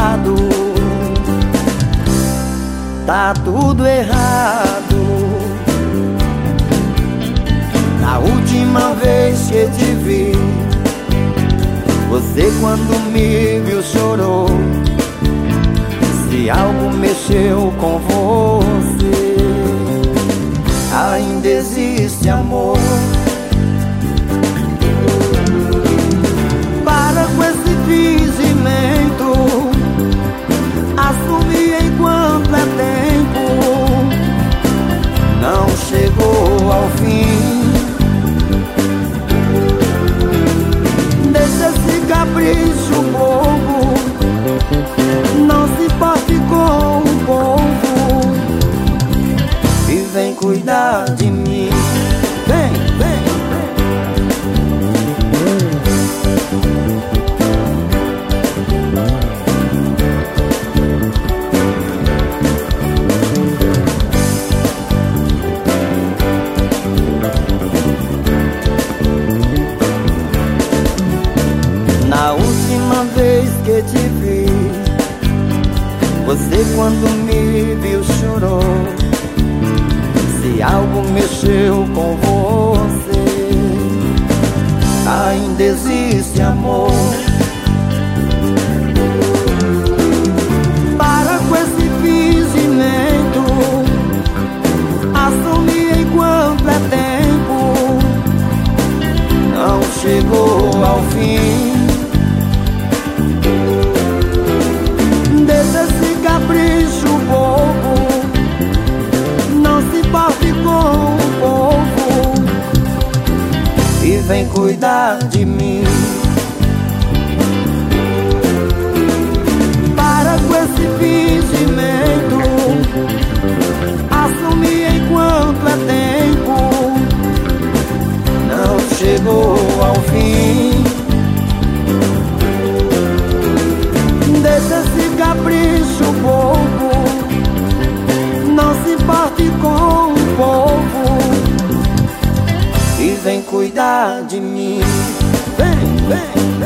errado, tá tudo errado. Na última vez que te vi, você quando me viu chorou. Se algo mexeu com você, ainda existe amor. Para com esse fingimento, assume enquanto é tempo. Não chegou ao fim. Deixa esse capricho bobo, não se importe com o povo e vem cuidar de mim. Vem, vem, na última vez que te vi, você quando me viu chorou. Se algo mexeu com você, ainda existe amor. Para com esse fingimento, assume enquanto é tempo. Não chegou ao fim. Deixa esse capricho bobo, não se importe com o povo e vem cuidar de mim. Para com esse fingimento, assume enquanto é tempo. Não chegou ao fim. Deixa esse capricho bobo, não se importe com o povo e vem cuidar de mim. Vem, vem.